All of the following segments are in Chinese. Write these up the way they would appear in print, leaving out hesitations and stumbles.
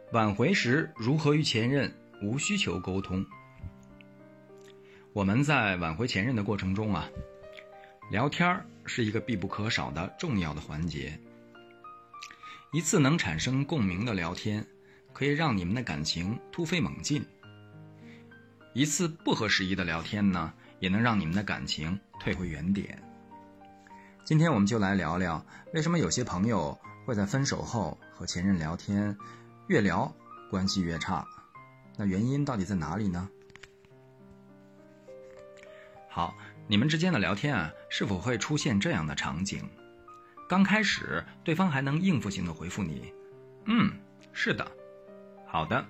挽回时如何与前任无需求沟通？我们在挽回前任的过程中聊天是一个必不可少的重要的环节。一次能产生共鸣的聊天，可以让你们的感情突飞猛进；一次不合时宜的聊天呢，也能让你们的感情退回原点。今天我们就来聊聊，为什么有些朋友会在分手后和前任聊天，越聊关系越差，那原因到底在哪里呢？好，你们之间的聊天是否会出现这样的场景？刚开始对方还能应付性的回复你，是的，好的，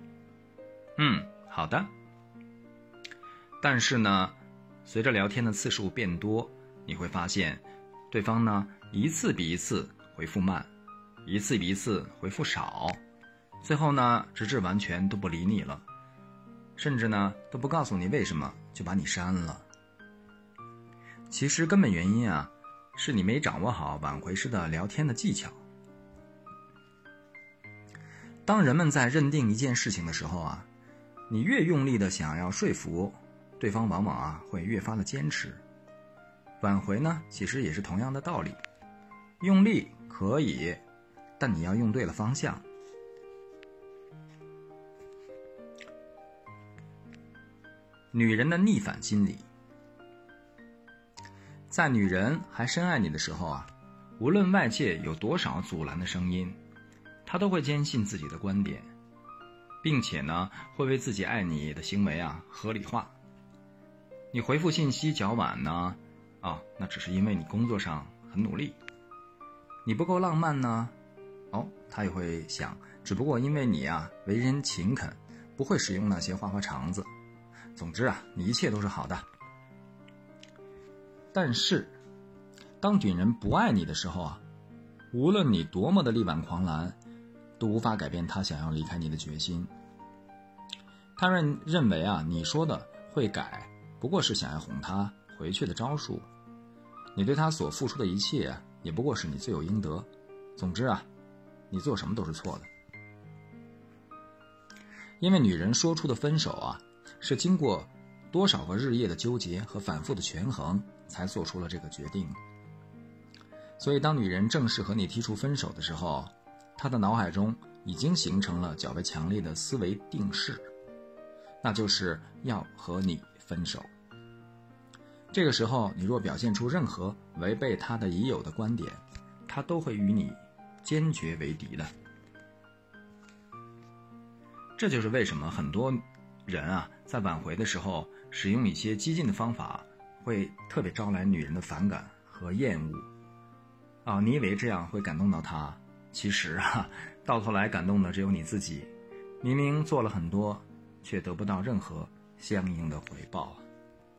好的。但是呢，随着聊天的次数变多，你会发现对方呢一次比一次回复慢，一次比一次回复少，最后呢直至完全都不理你了，甚至呢都不告诉你为什么就把你删了。其实根本原因是你没掌握好挽回时的聊天的技巧。当人们在认定一件事情的时候你越用力的想要说服对方，往往会越发的坚持。挽回呢其实也是同样的道理，用力可以，但你要用对了方向。女人的逆反心理。在女人还深爱你的时候无论外界有多少阻拦的声音，她都会坚信自己的观点，并且呢会为自己爱你的行为合理化。你回复信息较晚呢那只是因为你工作上很努力。你不够浪漫呢她也会想，只不过因为你为人勤恳，不会使用那些花花肠子。总之你一切都是好的。但是当女人不爱你的时候无论你多么的力挽狂澜，都无法改变她想要离开你的决心。她认为你说的会改，不过是想要哄她回去的招数。你对她所付出的一切也不过是你罪有应得。总之你做什么都是错的。因为女人说出的分手是经过多少个日夜的纠结和反复的权衡才做出了这个决定。所以当女人正式和你提出分手的时候，她的脑海中已经形成了较为强烈的思维定式，那就是要和你分手。这个时候你若表现出任何违背她的已有的观点，她都会与你坚决为敌的。这就是为什么很多人在挽回的时候使用一些激进的方法，会特别招来女人的反感和厌恶。你以为这样会感动到她，其实到头来感动的只有你自己。明明做了很多，却得不到任何相应的回报。